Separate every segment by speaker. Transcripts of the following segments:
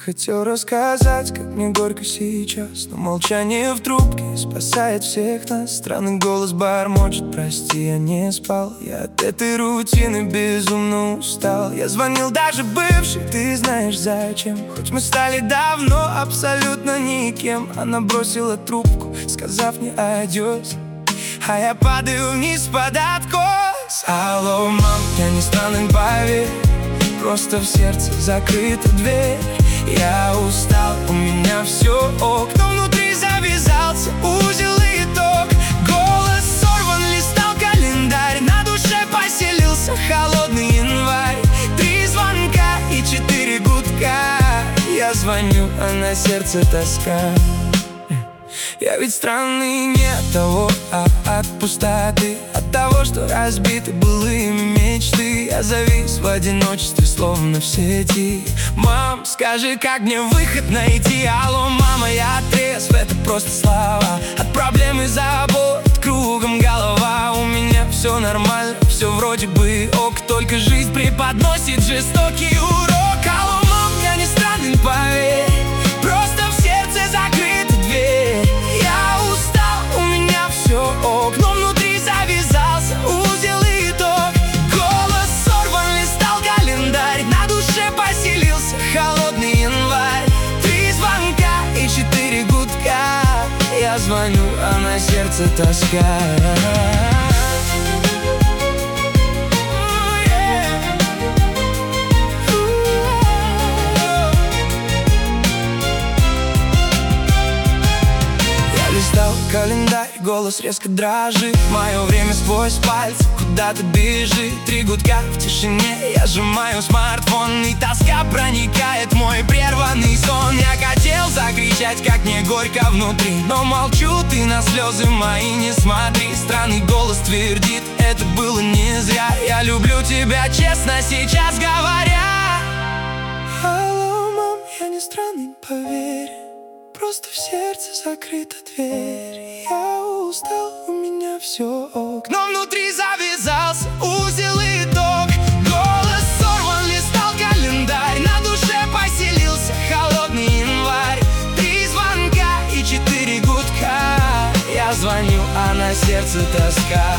Speaker 1: хотел рассказать, как мне горько сейчас, но молчание в трубке спасает всех нас. Странный голос бормочет: прости, я не спал. Я от этой рутины безумно устал. Я звонил даже бывшей, ты знаешь зачем. Хоть мы стали давно абсолютно никем. Она бросила трубку, сказав мне адьос, а я падаю вниз под откос. Алло, мам, я не странный, поверь, просто в сердце закрыта дверь. Я устал, у меня все ок, но внутри завязался узел и итог. Голос сорван, листал календарь, на душе поселился холодный январь. 3 звонка и 4 гудка. Я звоню, а на сердце тоска. Я ведь странный не от того, а от пустоты, от того, что разбиты былыми мечты. Я завис в одиночестве, словно в сети. Мам, скажи, как мне выход найти? Алло, мама, я трезв, это просто слова. От проблем и забот кругом голова. У меня все нормально, все вроде бы ок, только жизнь преподносит жестокий урок. Алло, мам, я не странный, поверь, просто в сердце закрыта дверь. Ок, но внутри завязался узел и итог. Голос сорван, листал календарь, на душе поселился холодный январь. 3 звонка и 4 гудка. Я звоню, а на сердце тоска. Календарь, голос резко дрожит, мое время сквозь пальцы куда-то бежит. 3 гудка в тишине, я сжимаю смартфон, и тоска проникает в мой прерванный сон. Я хотел закричать, как мне горько внутри, но молчу, ты на слезы мои не смотри. Странный голос твердит: это было не зря. Я люблю тебя, честно сейчас говоря. Алло, мам, я не странный, поверь, просто в сердце закрыта дверь. Я устал, у меня все ок, но внутри завязался узел и итог. Голос сорван, листал календарь, на душе поселился холодный январь. 3 звонка и 4 гудка. Я звоню, а на сердце тоска.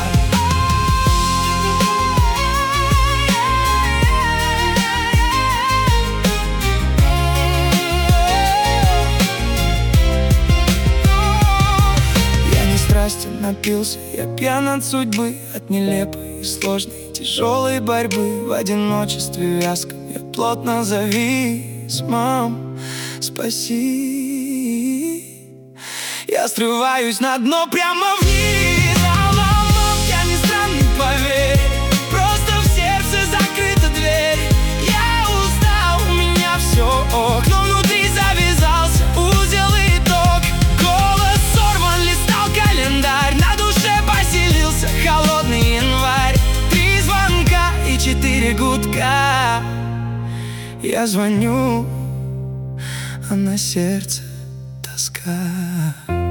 Speaker 1: Напился, я пьян от судьбы, от нелепой и сложной, тяжелой борьбы. В одиночестве вязком я плотно завис. Мам, спаси. Я срываюсь на дно прямо вниз. Алло, мам, я не странный, поверь, просто в сердце закрыта дверь. Я устал, у меня все ок, но внутри завязался узел и итог. Голос сорван, листал календарь, на душе поселился холодный январь. 3 звонка и 4 гудка. Я звоню, а на сердце тоска.